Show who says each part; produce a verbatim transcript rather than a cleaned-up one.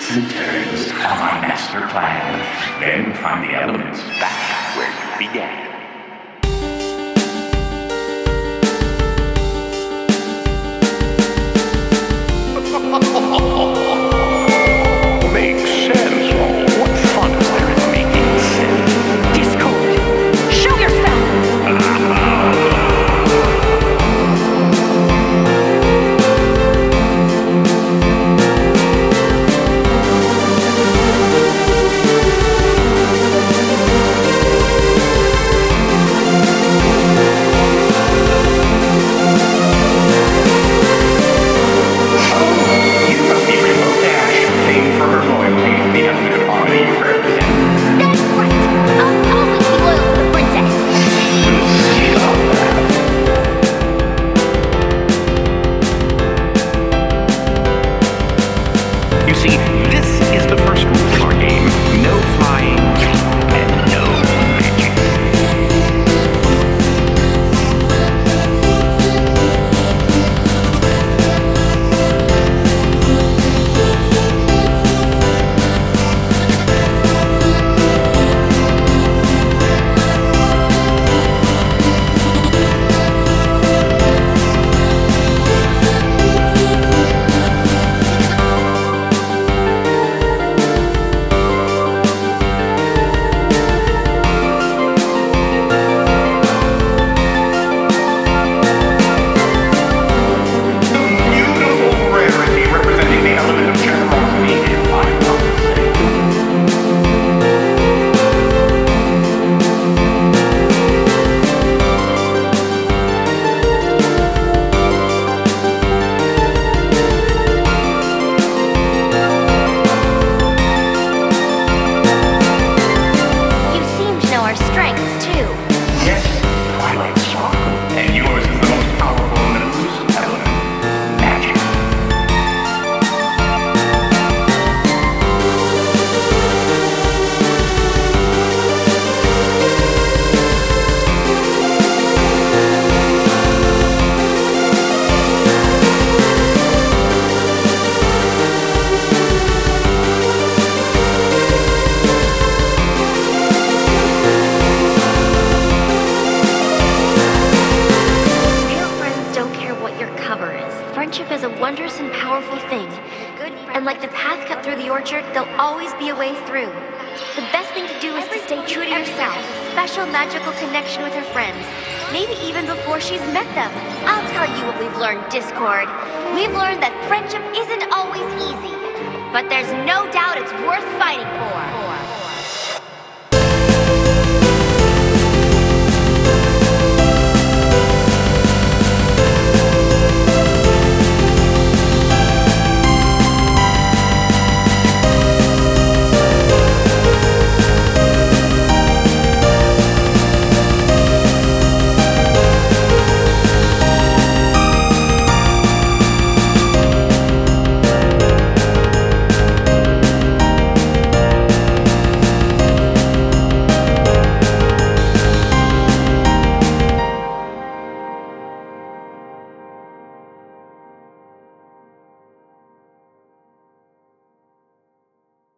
Speaker 1: twists and turns on my master plan. Then find the elements back where you began. Makes sense. Oh, what fun is there in making sense?
Speaker 2: Discord, show yourself!
Speaker 3: Friendship is a wondrous and powerful thing. And like the path cut through the orchard, there'll always be a way through. The best thing to do is to stay true to yourself. Special magical connection with her friends. Maybe even before she's met them. I'll tell you what we've learned, Discord. We've learned that friendship isn't always easy. But there's no doubt it's worth fighting for.